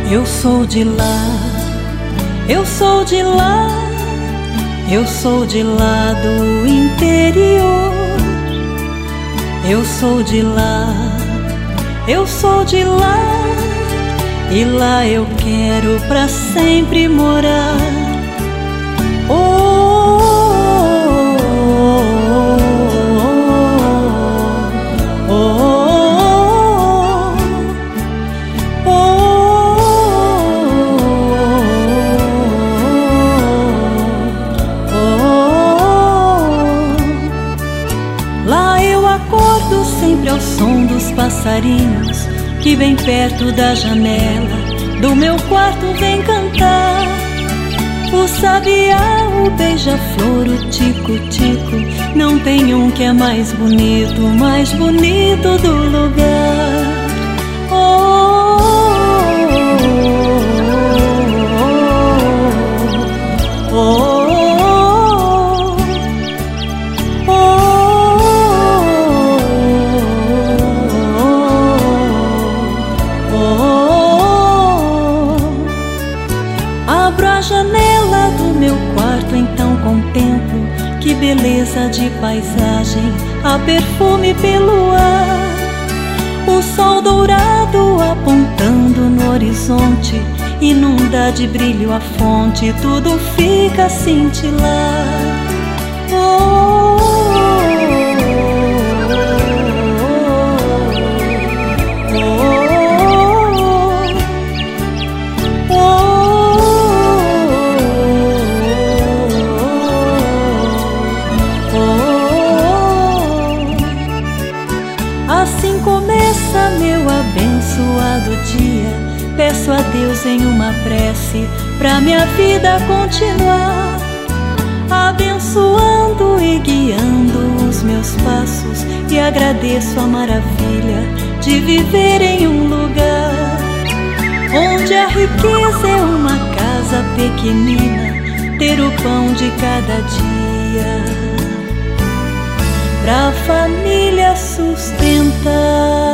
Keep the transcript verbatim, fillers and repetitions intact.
Eu sou de lá, eu sou de lá, eu sou de lá do interior. Eu sou de lá, eu sou de lá, e lá eu quero pra sempre morar. Oh, oh, oh, oh, oh, oh. Lá eu acordo sempre ao som dos passarinhos que bem perto da janela do meu quarto vem cantar. O sabiá, o beija-flor, o tico-tico, não tem um que é mais bonito, mais bonito do lugar. Oh, oh, oh, oh, oh, oh. Abro a janela do meu quarto, então contemplo que beleza de paisagem, a perfume pelo ar. O sol dourado apontando no horizonte inunda de brilho a fonte, tudo fica a cintilar. Oh, assim começa meu abençoado dia. Peço a Deus em uma prece pra minha vida continuar, abençoando e guiando os meus passos, e agradeço a maravilha de viver em um lugar onde a riqueza é uma casa pequenina, ter o pão de cada dia pra família sustentar.